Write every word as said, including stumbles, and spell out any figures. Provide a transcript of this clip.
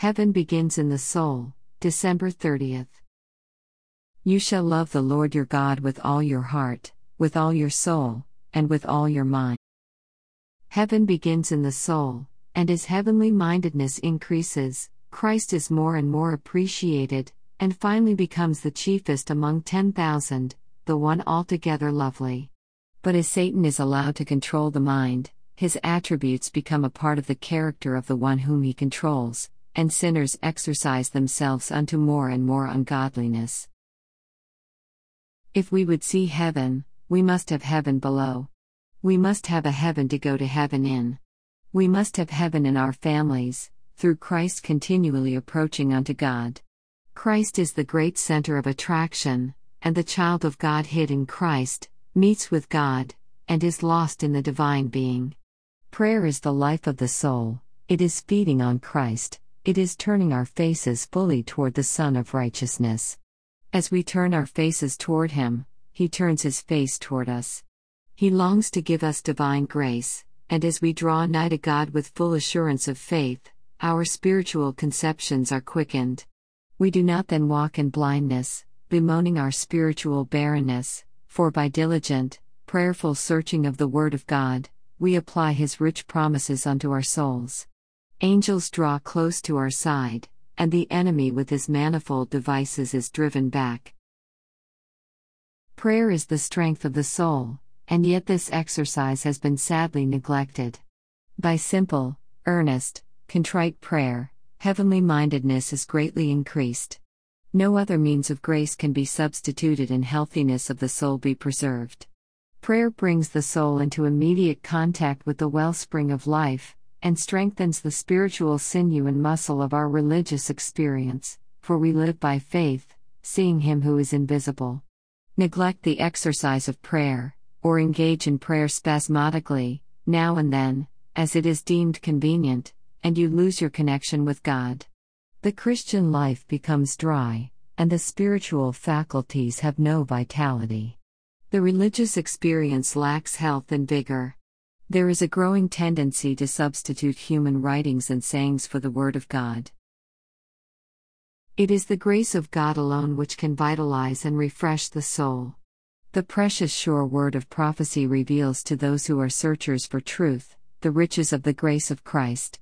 Heaven begins in the soul, December thirtieth. You shall love the Lord your God with all your heart, with all your soul, and with all your mind. Heaven begins in the soul, and as heavenly mindedness increases, Christ is more and more appreciated, and finally becomes the chiefest among ten thousand, the one altogether lovely. But as Satan is allowed to control the mind, his attributes become a part of the character of the one whom he controls, and sinners exercise themselves unto more and more ungodliness. If we would see heaven, we must have heaven below. We must have a heaven to go to heaven in. We must have heaven in our families, through Christ continually approaching unto God. Christ is the great center of attraction, and the child of God hid in Christ, meets with God, and is lost in the divine being. Prayer is the life of the soul, it is feeding on Christ, it is turning our faces fully toward the Son of Righteousness. As we turn our faces toward Him, He turns His face toward us. He longs to give us divine grace, and as we draw nigh to God with full assurance of faith, our spiritual conceptions are quickened. We do not then walk in blindness, bemoaning our spiritual barrenness, for by diligent, prayerful searching of the Word of God, we apply His rich promises unto our souls. Angels draw close to our side, and the enemy with his manifold devices is driven back. Prayer is the strength of the soul, and yet this exercise has been sadly neglected. By simple, earnest, contrite prayer, heavenly mindedness is greatly increased. No other means of grace can be substituted and healthiness of the soul be preserved. Prayer brings the soul into immediate contact with the wellspring of life, and strengthens the spiritual sinew and muscle of our religious experience, for we live by faith, seeing Him who is invisible. Neglect the exercise of prayer, or engage in prayer spasmodically, now and then, as it is deemed convenient, and you lose your connection with God. The Christian life becomes dry, and the spiritual faculties have no vitality. The religious experience lacks health and vigor. There is a growing tendency to substitute human writings and sayings for the Word of God. It is the grace of God alone which can vitalize and refresh the soul. The precious sure word of prophecy reveals to those who are searchers for truth, the riches of the grace of Christ.